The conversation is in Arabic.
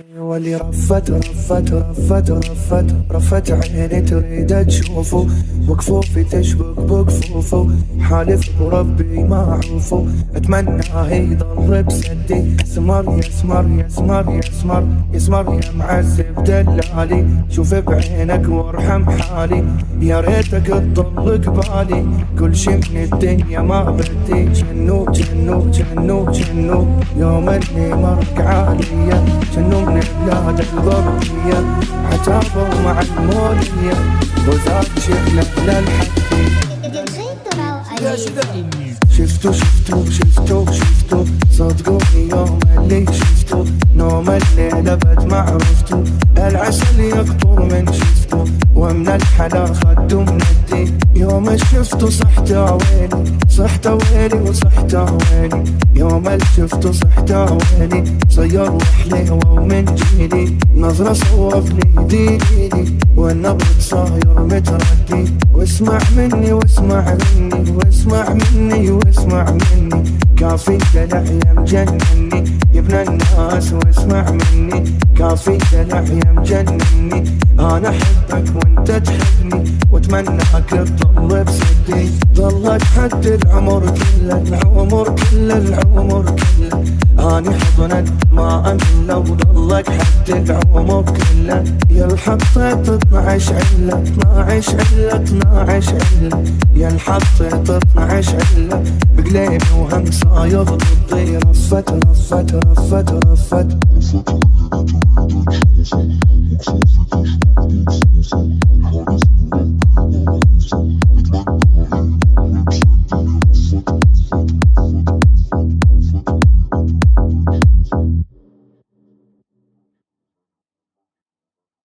واللي رفت عيني تريد تشوفه، وكفوفي تشبك بكفوفه، حالف بربي ما اعوفه، اتمناه يضل بسدي. يسمر يا معذب دلالي، شوف بعينك وارحم حالي، يا ريتك تضل قبالي، كل شي من الدنيا ما بدي. جنو يوم اللي مرق عليا، جنو من بلاد الغربية، عتابة مع المولية، وزاد شغلة للحكي. شفتو صدقوني يوم اللي شفتو، نوم الليلة بد ما عرفتو، العسل يقطر من شفتو، ومن الحلا خدو من الدين. يوم شفتو صحت ويلي وصحت ويلي، يوم شفتو صحت ويلي، صير وحلي ومن جيلي، نظرة صوفني ديني، والنبض صاير متردي. واسمع مني كافي دلع يا مجنني يا ابن الناس، واسمع مني كافي دلع يا مجنني، انا احبك وانت تحبني، واتمناك تضل بسدي. ظلت حد العمر كله اني حضنك ما امل، وظلك حد العمر كله. يا الحطيت 12 علة، يا الحطيت 12 علة، بقليبي وهم صاير ضدي. رفت